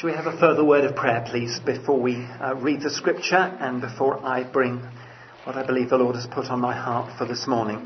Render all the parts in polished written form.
Shall we have a further word of prayer, please, before we read the scripture and before I bring what I believe the Lord has put on my heart for this morning.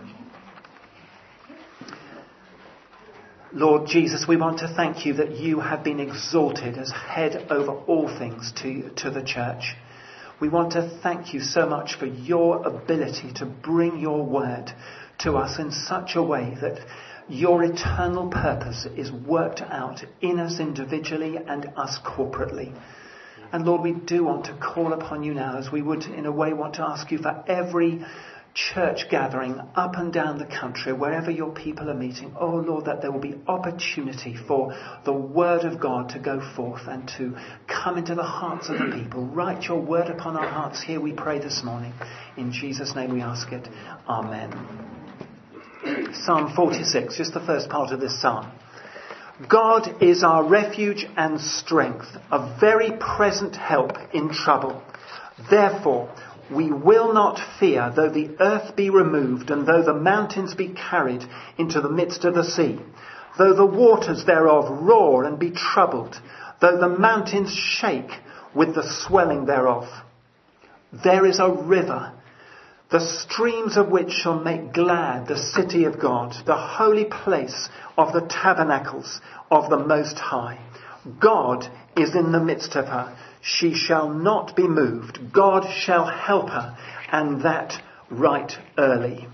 Lord Jesus, we want to thank you that you have been exalted as head over all things to the church. We want to thank you so much for your ability to bring your word to us in such a way that your eternal purpose is worked out in us individually and us corporately. And Lord, we do want to call upon you now, as we would in a way want to ask you for every church gathering up and down the country, wherever your people are meeting. Oh Lord, that there will be opportunity for the word of God to go forth and to come into the hearts of the people. Write your word upon our hearts here, we pray this morning. In Jesus' name we ask it. Amen. Psalm 46, just the first part of this psalm. God is our refuge and strength, a very present help in trouble. Therefore, we will not fear, though the earth be removed, and though the mountains be carried into the midst of the sea, though the waters thereof roar and be troubled, though the mountains shake with the swelling thereof. There is a river, the streams of which shall make glad the city of God, the holy place of the tabernacles of the Most High. God is in the midst of her. She shall not be moved. God shall help her, and that right early.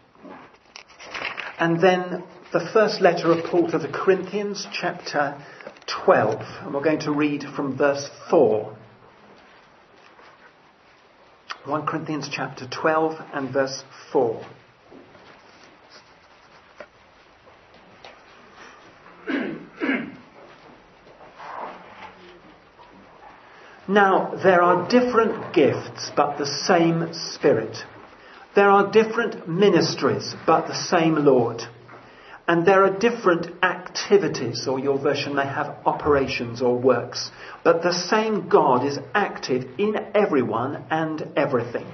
And then the first letter of Paul to the Corinthians, chapter 12. And we're going to read from verse 4. 1 Corinthians chapter 12 and verse 4. Now, there are different gifts, but the same Spirit. There are different ministries, but the same Lord. And there are different activities, or your version may have operations or works, but the same God is active in everyone and everything.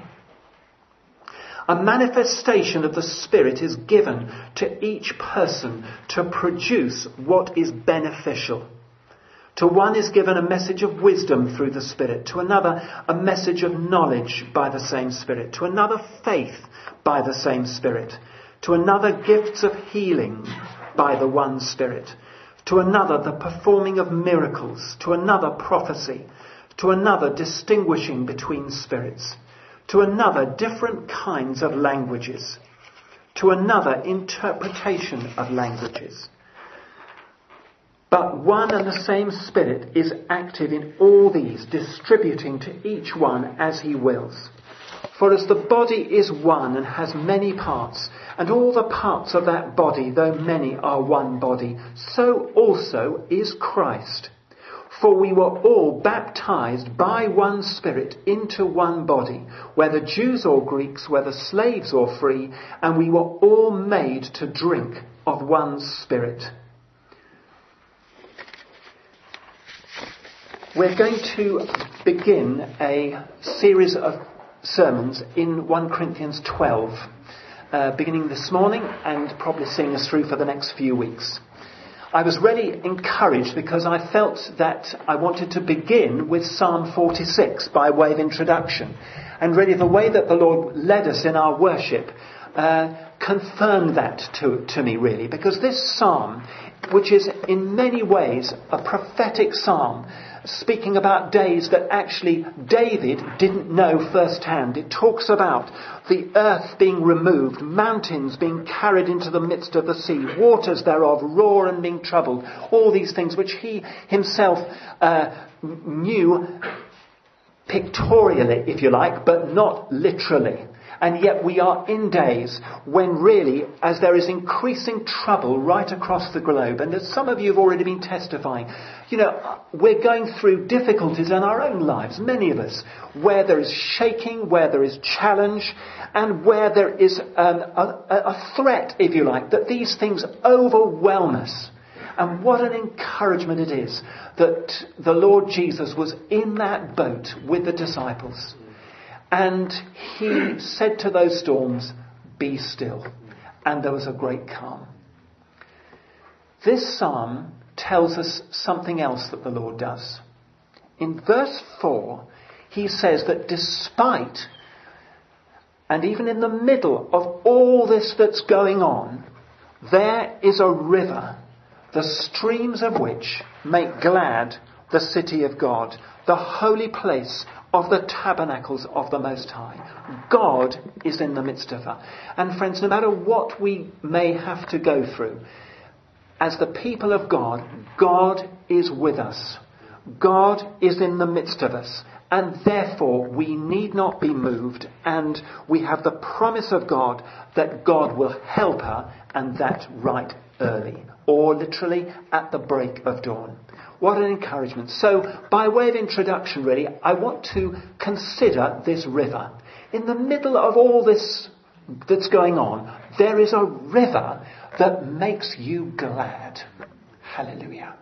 A manifestation of the Spirit is given to each person to produce what is beneficial. To one is given a message of wisdom through the Spirit. To another, a message of knowledge by the same Spirit. To another, faith by the same Spirit. To another, gifts of healing by the one Spirit. To another, the performing of miracles. To another, prophecy. To another, distinguishing between spirits. To another, different kinds of languages. To another, interpretation of languages. But one and the same Spirit is active in all these, distributing to each one as he wills. For as the body is one and has many parts, and all the parts of that body, though many, are one body, so also is Christ. For we were all baptized by one Spirit into one body, whether Jews or Greeks, whether slaves or free, and we were all made to drink of one Spirit. We're going to begin a series of sermons in 1 Corinthians 12, beginning this morning and probably seeing us through for the next few weeks. I was really encouraged because I felt that I wanted to begin with Psalm 46 by way of introduction. And really the way that the Lord led us in our worship confirmed that to me really. Because this psalm, which is in many ways a prophetic psalm, speaking about days that actually David didn't know firsthand. It talks about the earth being removed, mountains being carried into the midst of the sea, waters thereof roar and being troubled. All these things which he himself knew pictorially, if you like, but not literally. And yet we are in days when really, as there is increasing trouble right across the globe, and as some of you have already been testifying, we're going through difficulties in our own lives, many of us, where there is shaking, where there is challenge, and where there is a threat, if you like, that these things overwhelm us. And what an encouragement it is that the Lord Jesus was in that boat with the disciples. And he said to those storms, "Be still." And there was a great calm. This psalm tells us something else that the Lord does. in verse 4, he says that despite and even in the middle of all this that's going on, there is a river, the streams of which make glad the city of God, the holy place of the tabernacles of the Most High. God is in the midst of her. And friends, no matter what we may have to go through, as the people of God, God is with us. God is in the midst of us. And therefore, we need not be moved. And we have the promise of God that God will help her, and that right early. Or literally at the break of dawn. What an encouragement. So, by way of introduction, really, I want to consider this river. In the middle of all this that's going on, there is a river that makes you glad. Hallelujah.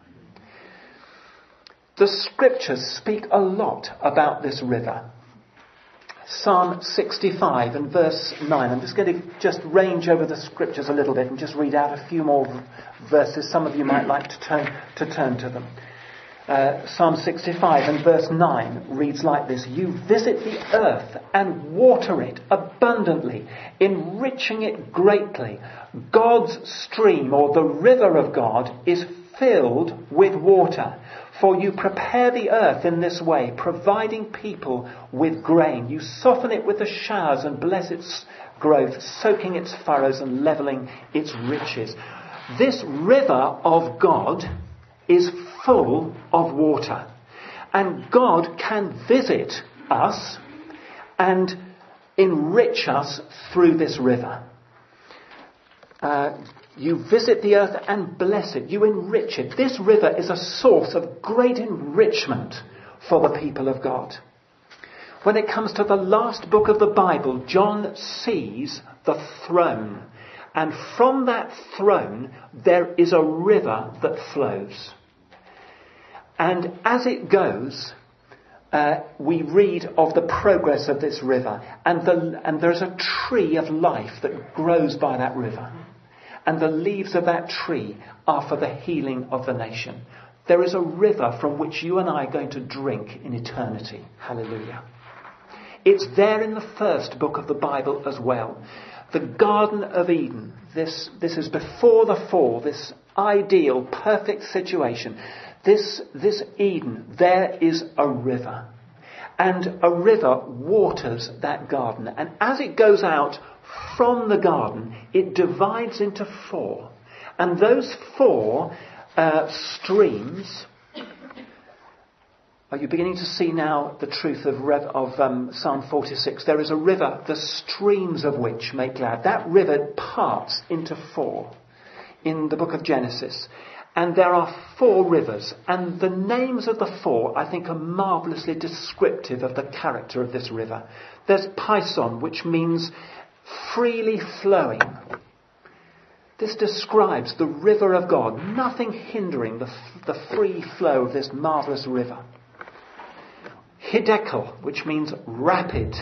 The scriptures speak a lot about this river. Psalm 65 and verse 9. I'm just going to range over the scriptures a little bit and just read out a few more verses. Some of you might like to turn to them. Psalm 65 and verse 9 reads like this. You visit the earth and water it abundantly, enriching it greatly. God's stream, or the river of God, is filled with water. For you prepare the earth in this way, providing people with grain. You soften it with the showers and bless its growth, soaking its furrows and levelling its riches. This river of God is full of water. And God can visit us and enrich us through this river. You visit the earth and bless it. You enrich it. This river is a source of great enrichment for the people of God. When it comes to the last book of the Bible, John sees the throne. And from that throne, there is a river that flows. And as it goes, we read of the progress of this river. And there's a tree of life that grows by that river. And the leaves of that tree are for the healing of the nation. There is a river from which you and I are going to drink in eternity. Hallelujah. It's there in the first book of the Bible as well. The Garden of Eden. This is before the fall. This ideal, perfect situation. This Eden, there is a river. And a river waters that garden. And as it goes out from the garden, it divides into four. And those four streams... Are you beginning to see now the truth of Psalm 46? There is a river, the streams of which make glad. That river parts into four in the book of Genesis. And there are four rivers. And the names of the four, I think, are marvellously descriptive of the character of this river. There's Pison, which means freely flowing. This describes the river of God, nothing hindering the free flow of this marvellous river. Hiddekel, which means rapid.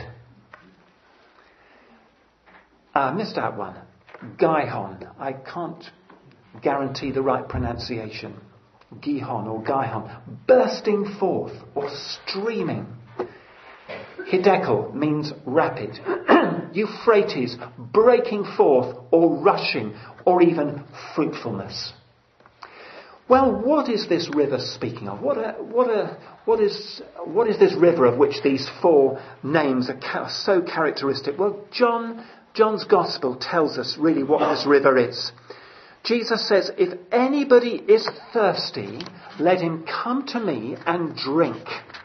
Missed out one. Gihon. I can't guarantee the right pronunciation. Gihon or Gihon. Bursting forth or streaming. Hiddekel means rapid. Euphrates, breaking forth or rushing or even fruitfulness. Well, what is this river speaking of? What is this river of which these four names are so characteristic? Well, John's Gospel tells us really what this river is. Jesus says, if anybody is thirsty, let him come to me and drink.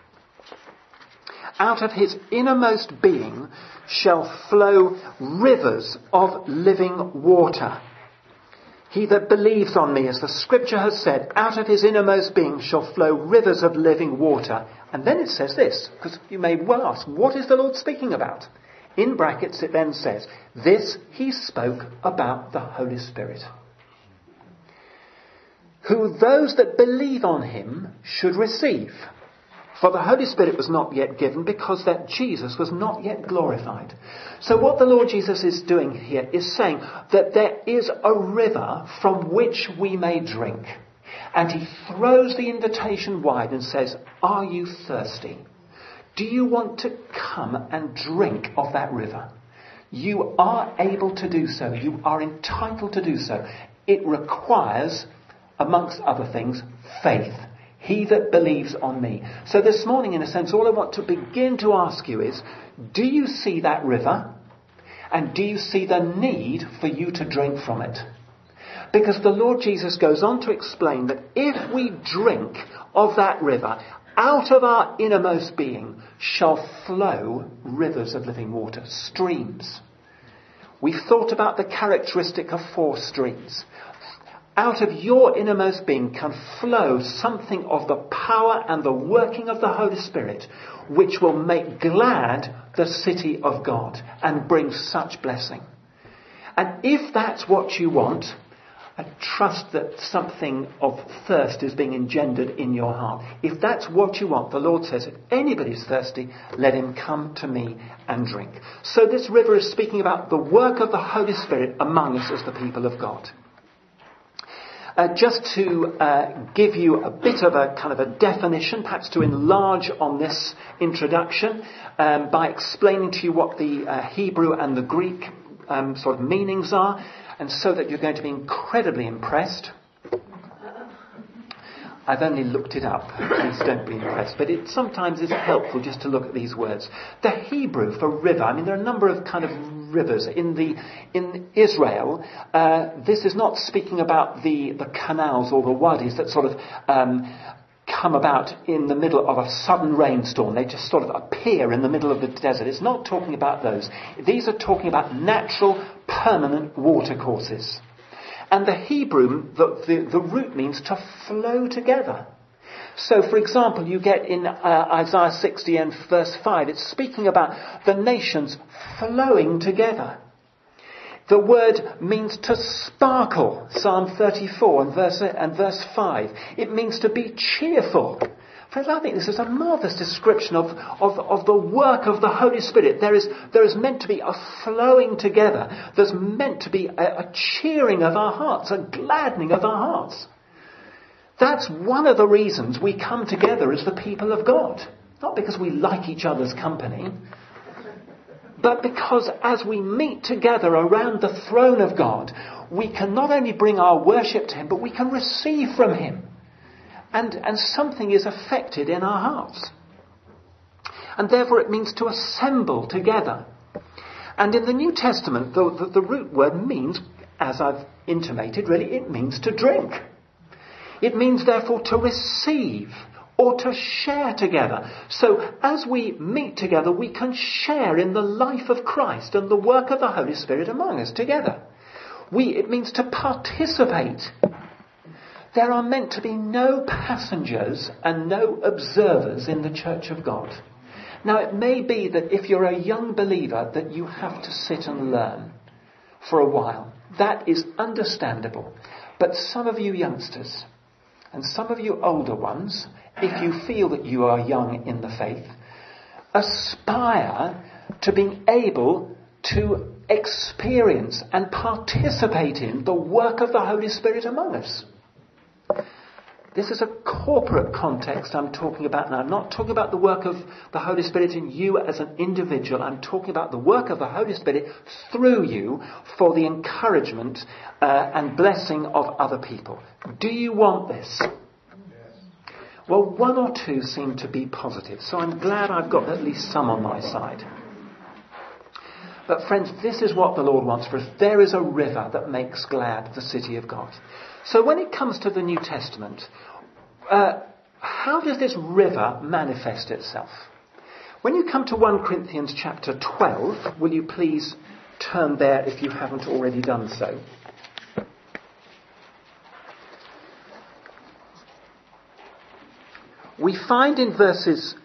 Out of his innermost being shall flow rivers of living water. He that believes on me, as the scripture has said, out of his innermost being shall flow rivers of living water. And then it says this, because you may well ask, what is the Lord speaking about? In brackets it then says, this he spoke about the Holy Spirit, who those that believe on him should receive. For the Holy Spirit was not yet given because that Jesus was not yet glorified. So what the Lord Jesus is doing here is saying that there is a river from which we may drink. And he throws the invitation wide and says, are you thirsty? Do you want to come and drink of that river? You are able to do so. You are entitled to do so. It requires, amongst other things, faith. He that believes on me. So this morning, in a sense, all I want to begin to ask you is, do you see that river? And do you see the need for you to drink from it? Because the Lord Jesus goes on to explain that if we drink of that river, out of our innermost being shall flow rivers of living water, streams. We've thought about the characteristic of 4 streams. Out of your innermost being can flow something of the power and the working of the Holy Spirit, which will make glad the city of God and bring such blessing. And if that's what you want, I trust that something of thirst is being engendered in your heart. If that's what you want, the Lord says, if anybody's thirsty, let him come to me and drink. So this river is speaking about the work of the Holy Spirit among us as the people of God. Just to give you a bit of a kind of a definition, perhaps to enlarge on this introduction, by explaining to you what the Hebrew and the Greek sort of meanings are, and so that you're going to be incredibly impressed. I've only looked it up. Please don't be impressed. But it sometimes is helpful just to look at these words. The Hebrew for river, I mean, there are a number of kind of rivers. In Israel, this is not speaking about the canals or the wadis that sort of come about in the middle of a sudden rainstorm. They just sort of appear in the middle of the desert. It's not talking about those. These are talking about natural, permanent watercourses. And the Hebrew, the root means to flow together. So, for example, you get in Isaiah 60 and verse 5, it's speaking about the nations flowing together. The word means to sparkle, Psalm 34 and verse 5. It means to be cheerful. Friends, I think this is a marvellous description of the work of the Holy Spirit. There is meant to be a flowing together. There's meant to be a cheering of our hearts, a gladdening of our hearts. That's one of the reasons we come together as the people of God. Not because we like each other's company, but because as we meet together around the throne of God, we can not only bring our worship to him, but we can receive from him. And something is affected in our hearts. And therefore it means to assemble together. And in the New Testament, the root word means, as I've intimated, really, it means to drink. It means, therefore, to receive or to share together. So as we meet together, we can share in the life of Christ and the work of the Holy Spirit among us together. It means to participate. There are meant to be no passengers and no observers in the church of God. Now, it may be that if you're a young believer that you have to sit and learn for a while. That is understandable. But some of you youngsters and some of you older ones, if you feel that you are young in the faith, aspire to being able to experience and participate in the work of the Holy Spirit among us. This is a corporate context I'm talking about now. I'm not talking about the work of the Holy Spirit in you as an individual. I'm talking about the work of the Holy Spirit through you for the encouragement and blessing of other people. Do you want this? Well, one or two seem to be positive, so I'm glad I've got at least some on my side. But friends, this is what the Lord wants for us. There is a river that makes glad the city of God. So when it comes to the New Testament, how does this river manifest itself? When you come to 1 Corinthians chapter 12, will you please turn there if you haven't already done so? We find in verses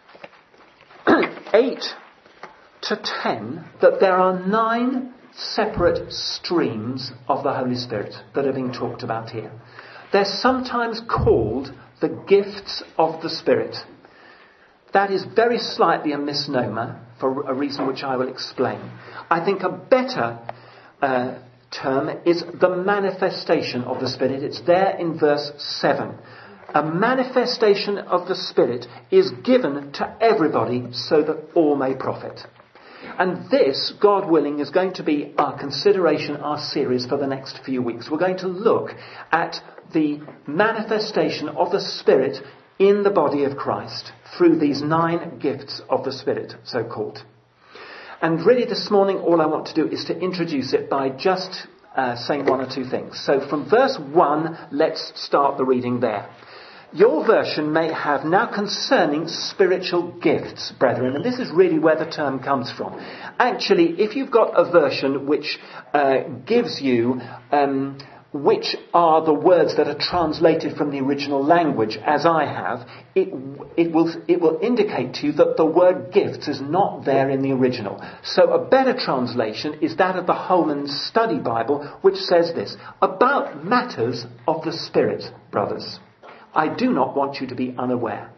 8 to 10 that there are 9 separate streams of the Holy Spirit that are being talked about here. They're sometimes called the gifts of the Spirit. That is very slightly a misnomer for a reason which I will explain. I think a better term is the manifestation of the Spirit. It's there in verse 7. A manifestation of the Spirit is given to everybody so that all may profit. And this, God willing, is going to be our consideration, our series for the next few weeks. We're going to look at the manifestation of the Spirit in the body of Christ through these 9 gifts of the Spirit, so called. And really this morning all I want to do is to introduce it by just saying one or two things. So from verse 1, let's start the reading there. Your version may have now concerning spiritual gifts, brethren, and this is really where the term comes from. Actually, if you've got a version which gives you which are the words that are translated from the original language, as I have, it will indicate to you that the word gifts is not there in the original. So a better translation is that of the Holman Study Bible, which says this: about matters of the Spirit, brothers. I do not want you to be unaware.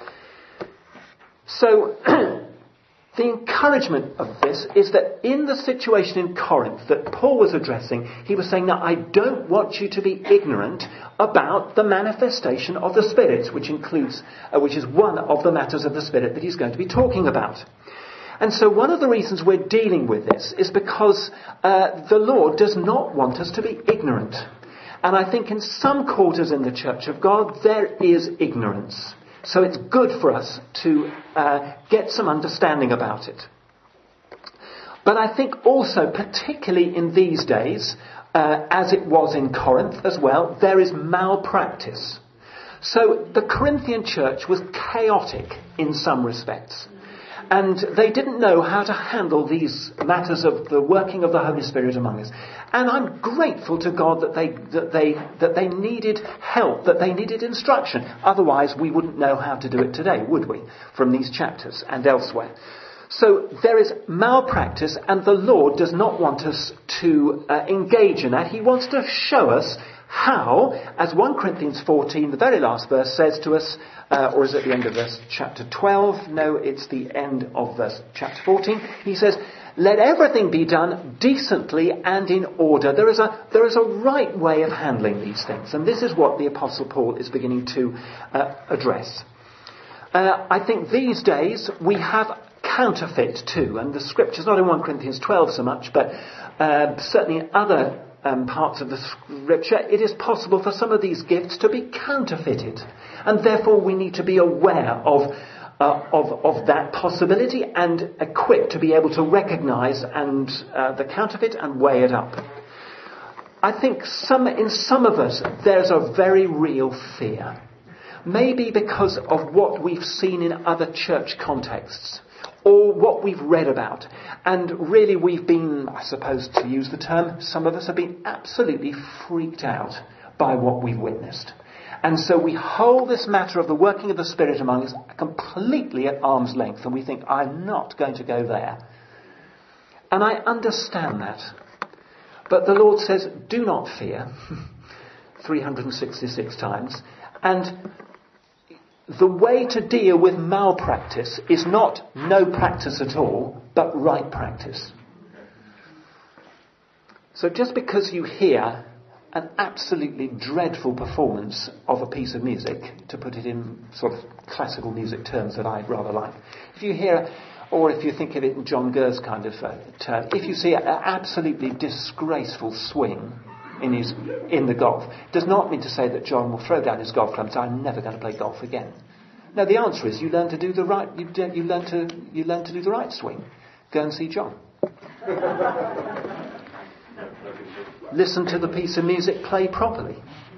So, the encouragement of this is that in the situation in Corinth that Paul was addressing, he was saying, now I don't want you to be ignorant about the manifestation of the Spirit, which is one of the matters of the Spirit that he's going to be talking about. And so one of the reasons we're dealing with this is because the Lord does not want us to be ignorant. And I think in some quarters in the Church of God, there is ignorance. So it's good for us to get some understanding about it. But I think also, particularly in these days, as it was in Corinth as well, there is malpractice. So the Corinthian church was chaotic in some respects. And they didn't know how to handle these matters of the working of the Holy Spirit among us. And I'm grateful to God that they needed help, that they needed instruction. Otherwise, we wouldn't know how to do it today, would we? From these chapters and elsewhere. So there is malpractice, and the Lord does not want us to engage in that. He wants to show us how, as 1 Corinthians 14, the very last verse, says to us, or is it the end of verse chapter 12? No, it's the end of verse chapter 14. He says, let everything be done decently and in order. There is a right way of handling these things. And this is what the Apostle Paul is beginning to address. I think these days we have counterfeit too. And the scriptures, not in 1 Corinthians 12 so much, but certainly in other parts of the scripture, it is possible for some of these gifts to be counterfeited, and therefore we need to be aware of that possibility and equipped to be able to recognise the counterfeit and weigh it up. I think in some of us there's a very real fear, maybe because of what we've seen in other church contexts, or what we've read about. And really we've been, I suppose to use the term, some of us have been absolutely freaked out by what we've witnessed. And so we hold this matter of the working of the Spirit among us completely at arm's length, and we think, I'm not going to go there. And I understand that. But the Lord says, do not fear, 366 times. And the way to deal with malpractice is not no practice at all, but right practice. So just because you hear an absolutely dreadful performance of a piece of music, to put it in sort of classical music terms that I'd rather like, if you hear, or if you think of it in John Gurr's kind of term, if you see an absolutely disgraceful swing in the golf, does not mean to say that John will throw down his golf club and say, I'm never going to play golf again. No, the answer is you learn to do the right. You learn to do the right swing. Go and see John. Listen to the piece of music play properly.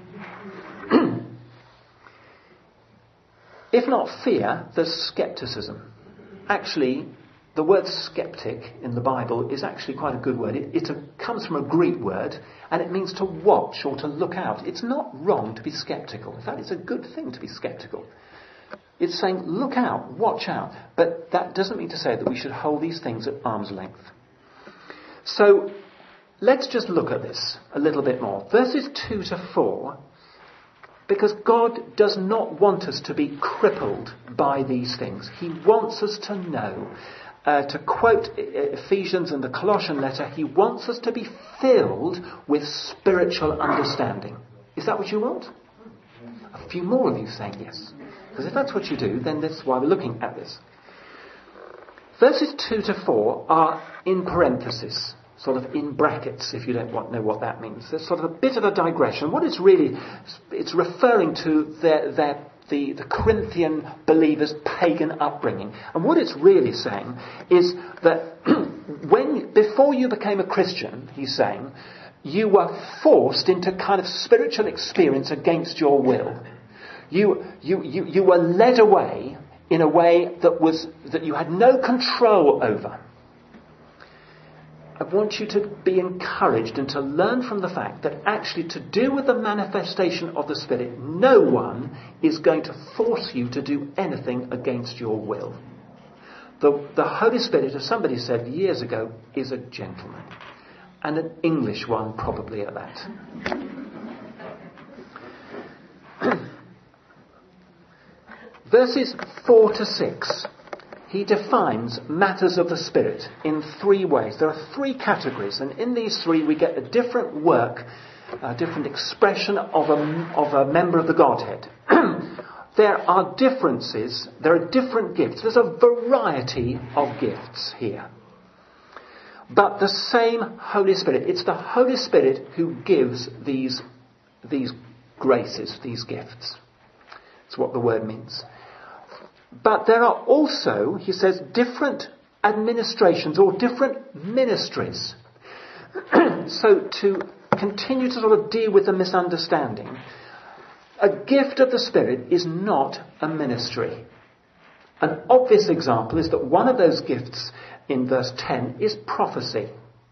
If not fear, there's scepticism. Actually, the word skeptic in the Bible is actually quite a good word. It comes from a Greek word, and it means to watch or to look out. It's not wrong to be sceptical. In fact, it's a good thing to be sceptical. It's saying, look out, watch out. But that doesn't mean to say that we should hold these things at arm's length. So, let's just look at this a little bit more. Verses 2 to 4, because God does not want us to be crippled by these things. He wants us to know to quote Ephesians and the Colossian letter, he wants us to be filled with spiritual understanding. Is that what you want? A few more of you saying yes. Because if that's what you do, then that's why we're looking at this. Verses 2 to 4 are in parenthesis, sort of in brackets, if you don't know what that means. There's sort of a bit of a digression. What it's really, it's referring to the Corinthian believers' pagan upbringing. And what it's really saying is that before you became a Christian, he's saying, you were forced into kind of spiritual experience against your will. You were led away in a way that you had no control over. I want you to be encouraged and to learn from the fact that actually to do with the manifestation of the Spirit, no one is going to force you to do anything against your will. The Holy Spirit, as somebody said years ago, is a gentleman. And an English one probably at that. Verses 4 to 6. He defines matters of the Spirit in 3 ways. There are 3 categories, and in these 3 we get a different work, a different expression of a member of the Godhead. There are differences, there are different gifts. There's a variety of gifts here. But the same Holy Spirit. It's the Holy Spirit who gives these graces, these gifts. That's what the word means. But there are also, he says, different administrations or different ministries. So to continue to sort of deal with the misunderstanding, a gift of the Spirit is not a ministry. An obvious example is that one of those gifts in verse 10 is prophecy.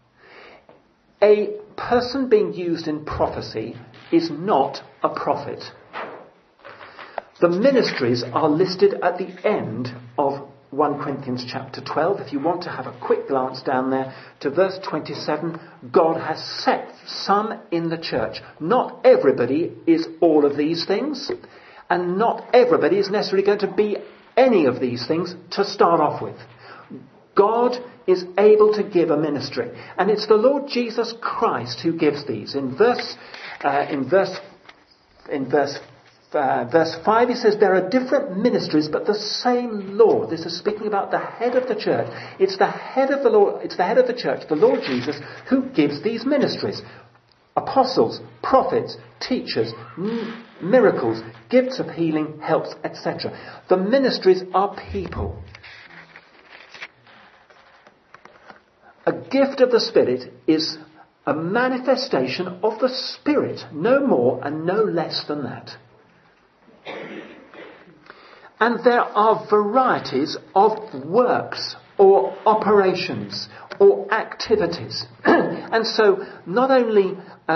A person being used in prophecy is not a prophet. The ministries are listed at the end of 1 Corinthians chapter 12. If you want to have a quick glance down there to verse 27, God has set some in the church. Not everybody is all of these things, and not everybody is necessarily going to be any of these things to start off with. God is able to give a ministry, and it's the Lord Jesus Christ who gives these. In verse 5 he says there are different ministries but the same Lord. This is speaking about the head of the church. It's the head of the Lord, it's the head of the church, the Lord Jesus, who gives these ministries. Apostles, prophets, teachers, miracles, gifts of healing, helps, etc. The ministries are people. A gift of the Spirit is a manifestation of the Spirit, no more and no less than that. And there are varieties of works or operations or activities. And so not only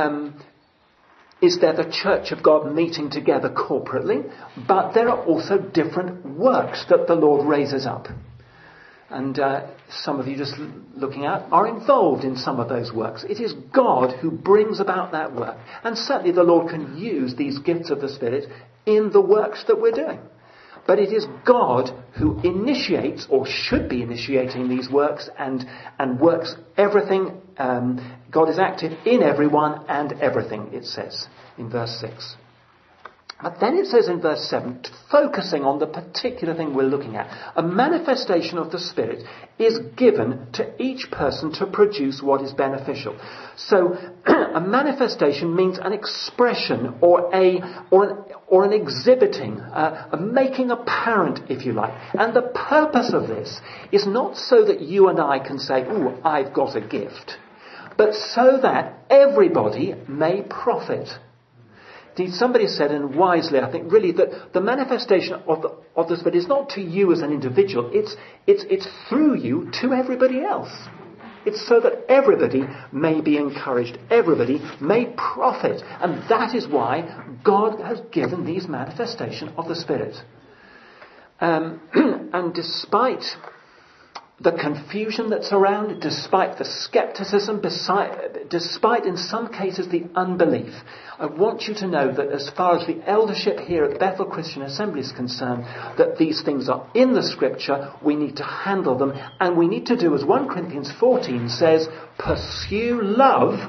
is there the Church of God meeting together corporately, but there are also different works that the Lord raises up. And some of you just looking at are involved in some of those works. It is God who brings about that work. And certainly the Lord can use these gifts of the Spirit in the works that we're doing. But it is God who initiates, or should be initiating, these works and works everything. God is active in everyone and everything, it says in verse 6. But then it says in verse 7, focusing on the particular thing we're looking at, a manifestation of the Spirit is given to each person to produce what is beneficial. So a manifestation means an expression or an exhibiting, a making apparent, if you like. And the purpose of this is not so that you and I can say, "Ooh, I've got a gift," but so that everybody may profit. Somebody said, and wisely, I think, really, that the manifestation of the Spirit is not to you as an individual. It's through you to everybody else. It's so that everybody may be encouraged. Everybody may profit. And that is why God has given these manifestations of the Spirit. And despite the confusion that's around, despite the skepticism, despite in some cases the unbelief, I want you to know that as far as the eldership here at Bethel Christian Assembly is concerned, that these things are in the Scripture, we need to handle them, and we need to do as 1 Corinthians 14 says, pursue love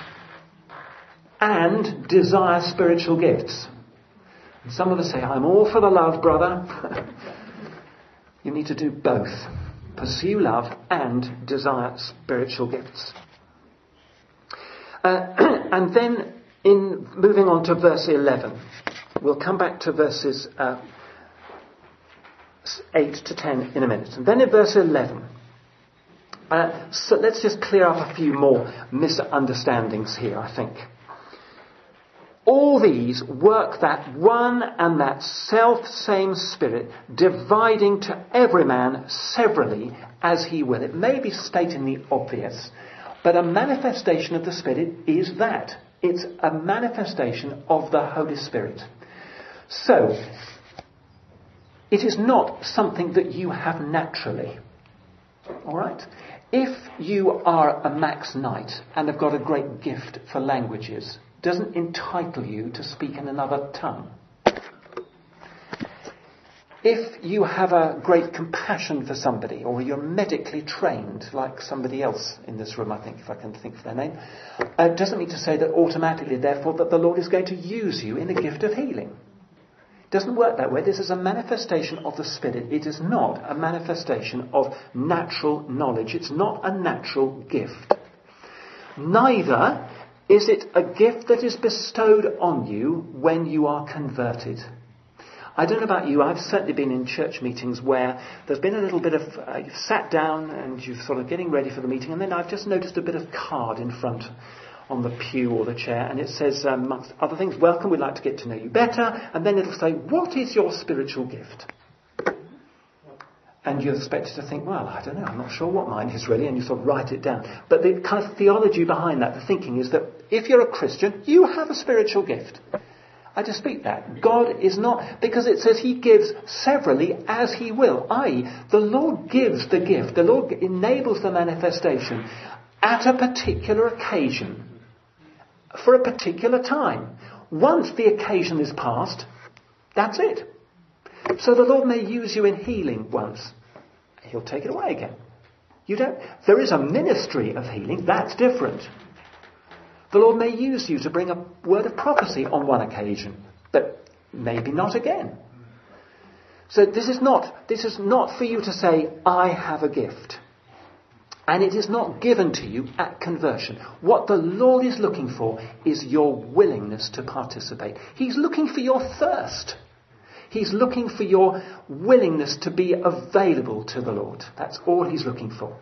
and desire spiritual gifts. And some of us say, I'm all for the love, brother. You need to do both. Pursue love and desire spiritual gifts. And then in moving on to verse 11, we'll come back to verses 8 to 10 in a minute. And then in verse 11, so let's just clear up a few more misunderstandings here, I think. All these work that one and that self-same Spirit, dividing to every man severally as he will. It may be stating the obvious, but a manifestation of the Spirit is that. It's a manifestation of the Holy Spirit. So, it is not something that you have naturally. Alright? If you are a Max Knight and have got a great gift for languages, doesn't entitle you to speak in another tongue. If you have a great compassion for somebody, or you're medically trained, like somebody else in this room, I think, if I can think of their name, it doesn't mean to say that automatically, therefore, that the Lord is going to use you in a gift of healing. It doesn't work that way. This is a manifestation of the Spirit. It is not a manifestation of natural knowledge. It's not a natural gift. Neither is it a gift that is bestowed on you when you are converted. I don't know about you, I've certainly been in church meetings where there's been a little bit of, you've sat down and you're sort of getting ready for the meeting, and then I've just noticed a bit of card in front on the pew or the chair, and it says, amongst other things, welcome, we'd like to get to know you better, and then it'll say, what is your spiritual gift? And you're expected to think, well, I don't know, I'm not sure what mine is really, and you sort of write it down. But the kind of theology behind that, the thinking is that if you're a Christian, you have a spiritual gift. I dispute that. God is not, because it says he gives severally as he will. I.e., the Lord gives the gift. The Lord enables the manifestation at a particular occasion, for a particular time. Once the occasion is past, that's it. So the Lord may use you in healing once. He'll take it away again. There is a ministry of healing. That's different. The Lord may use you to bring a word of prophecy on one occasion, but maybe not again. So this is not for you to say, I have a gift. And it is not given to you at conversion. What the Lord is looking for is your willingness to participate. He's looking for your thirst. He's looking for your willingness to be available to the Lord. That's all he's looking for.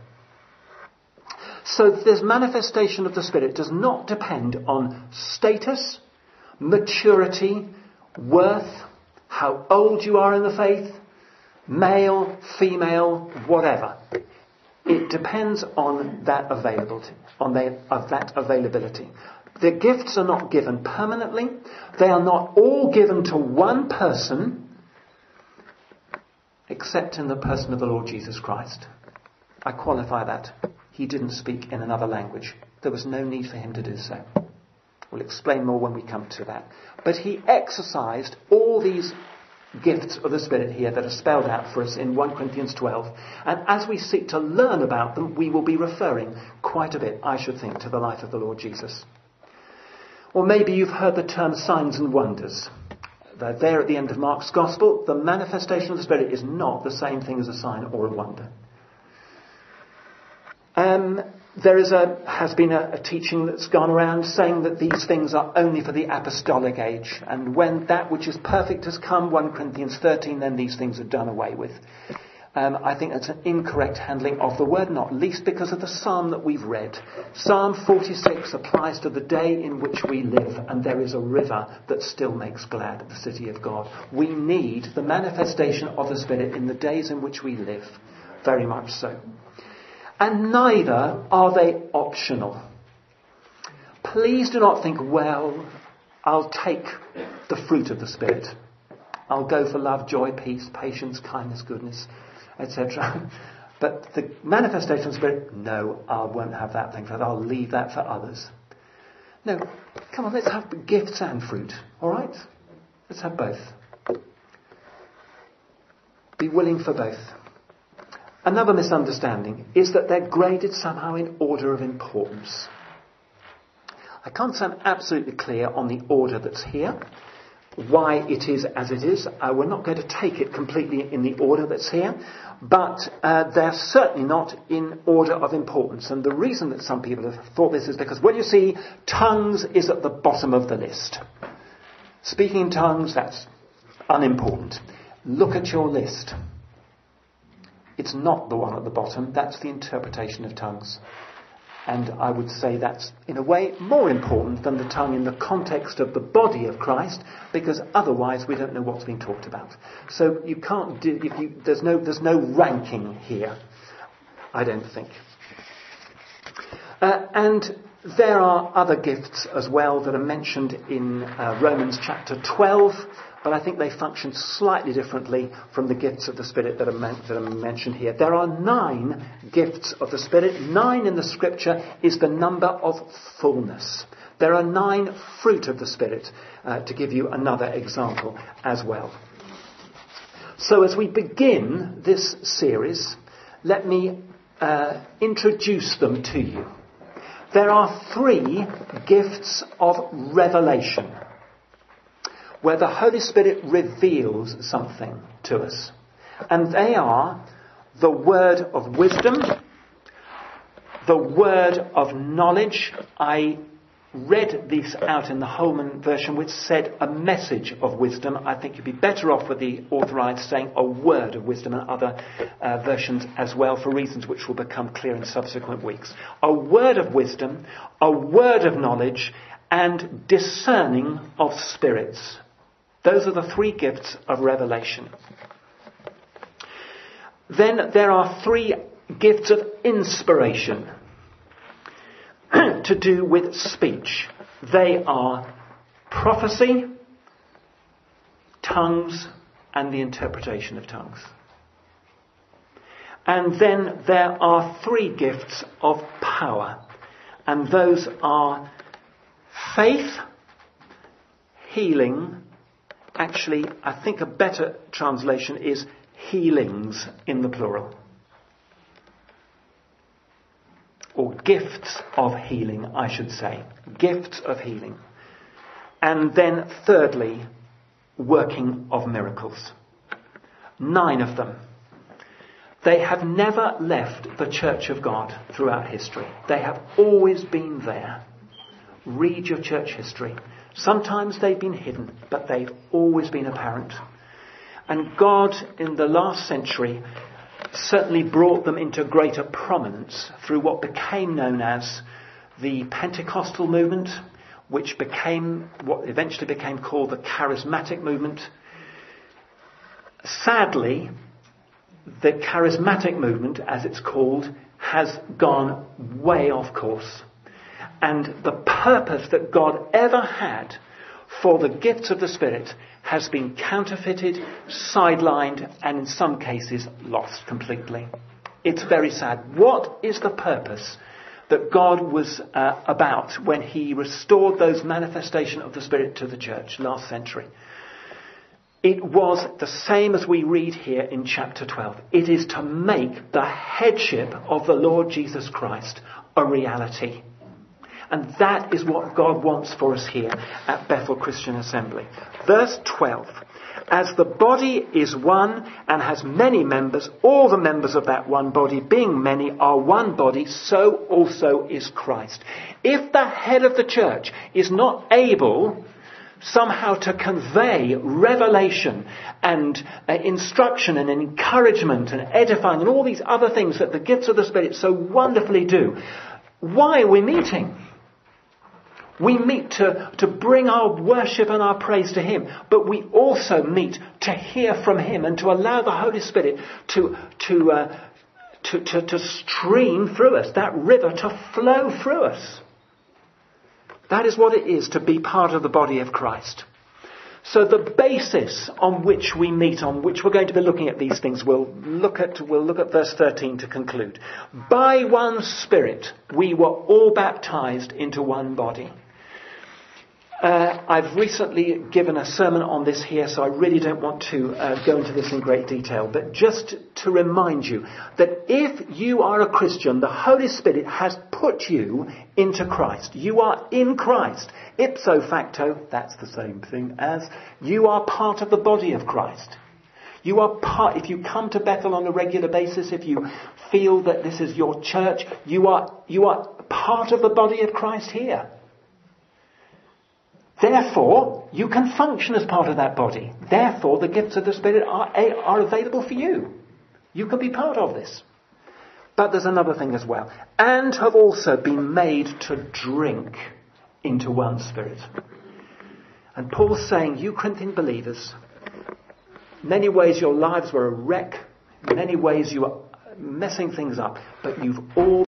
So this manifestation of the Spirit does not depend on status, maturity, worth, how old you are in the faith, male, female, whatever. It depends on that availability, that availability. The gifts are not given permanently. They are not all given to one person, except in the person of the Lord Jesus Christ. I qualify that. He didn't speak in another language. There was no need for him to do so. We'll explain more when we come to that. But he exercised all these gifts of the Spirit here that are spelled out for us in 1 Corinthians 12. And as we seek to learn about them, we will be referring quite a bit, I should think, to the life of the Lord Jesus. Or maybe you've heard the term signs and wonders. They're there at the end of Mark's Gospel. The manifestation of the Spirit is not the same thing as a sign or a wonder. There has been a teaching that's gone around saying that these things are only for the apostolic age. And when that which is perfect has come, 1 Corinthians 13, then these things are done away with. I think that's an incorrect handling of the word, not least because of the psalm that we've read. Psalm 46 applies to the day in which we live, and there is a river that still makes glad the city of God. We need the manifestation of the Spirit in the days in which we live, very much so. And neither are they optional. Please do not think, well, I'll take the fruit of the Spirit. I'll go for love, joy, peace, patience, kindness, goodness, etc. But the manifestation of the Spirit, no, I won't have that thing. I'll leave that for others. No, come on, let's have gifts and fruit. All right? Let's have both. Be willing for both. Another misunderstanding is that they're graded somehow in order of importance. I can't say I'm absolutely clear on the order that's here, why it is as it is. We're not going to take it completely in the order that's here, but they're certainly not in order of importance. And the reason that some people have thought this is because, well, you see, tongues is at the bottom of the list. Speaking in tongues, that's unimportant. Look at your list. It's not the one at the bottom. That's the interpretation of tongues. And I would say that's, in a way, more important than the tongue in the context of the body of Christ, because otherwise we don't know what's being talked about. So you can't do, there's no ranking here, I don't think. And there are other gifts as well that are mentioned in Romans chapter 12, but I think they function slightly differently from the gifts of the Spirit that are mentioned here. There are 9 gifts of the Spirit. 9 in the Scripture is the number of fullness. There are 9 fruit of the Spirit, to give you another example as well. So as we begin this series, let me introduce them to you. There are 3 gifts of revelation, where the Holy Spirit reveals something to us. And they are the word of wisdom, the word of knowledge. I read this out in the Holman version, which said a message of wisdom. I think you'd be better off with the Authorized saying a word of wisdom, and other versions as well, for reasons which will become clear in subsequent weeks. A word of wisdom, a word of knowledge, and discerning of spirits. Those are the 3 gifts of revelation. Then there are 3 gifts of inspiration to do with speech. They are prophecy, tongues, and the interpretation of tongues. And then there are 3 gifts of power. And those are faith, healing. Actually, I think a better translation is healings in the plural. Or gifts of healing, I should say. Gifts of healing. And then thirdly, working of miracles. 9 of them. They have never left the Church of God throughout history. They have always been there. Read your church history. Sometimes they've been hidden, but they've always been apparent. And God, in the last century, certainly brought them into greater prominence through what became known as the Pentecostal movement, which became what eventually became called the Charismatic movement. Sadly, the Charismatic movement, as it's called, has gone way off course. And the purpose that God ever had for the gifts of the Spirit has been counterfeited, sidelined, and in some cases lost completely. It's very sad. What is the purpose that God was about when he restored those manifestations of the Spirit to the church last century? It was the same as we read here in chapter 12. It is to make the headship of the Lord Jesus Christ a reality. And that is what God wants for us here at Bethel Christian Assembly. Verse 12. As the body is one and has many members, all the members of that one body, being many, are one body, so also is Christ. If the head of the church is not able somehow to convey revelation and instruction and encouragement and edifying and all these other things that the gifts of the Spirit so wonderfully do, why are we meeting? We meet to bring our worship and our praise to Him, but we also meet to hear from Him and to allow the Holy Spirit to stream through us, that river to flow through us. That is what it is to be part of the body of Christ. So the basis on which we meet, on which we're going to be looking at these things, we'll look at verse 13 to conclude. By one Spirit we were all baptized into one body. I've recently given a sermon on this here, so I really don't want to go into this in great detail. But just to remind you that if you are a Christian, the Holy Spirit has put you into Christ. You are in Christ. Ipso facto, that's the same thing as you are part of the body of Christ. You are part, if you come to Bethel on a regular basis, if you feel that this is your church, you are part of the body of Christ here. Therefore, you can function as part of that body. Therefore, the gifts of the Spirit are available for you. You can be part of this. But there's another thing as well. And have also been made to drink into one Spirit. And Paul's saying, you Corinthian believers, in many ways your lives were a wreck. In many ways you are messing things up. But you've all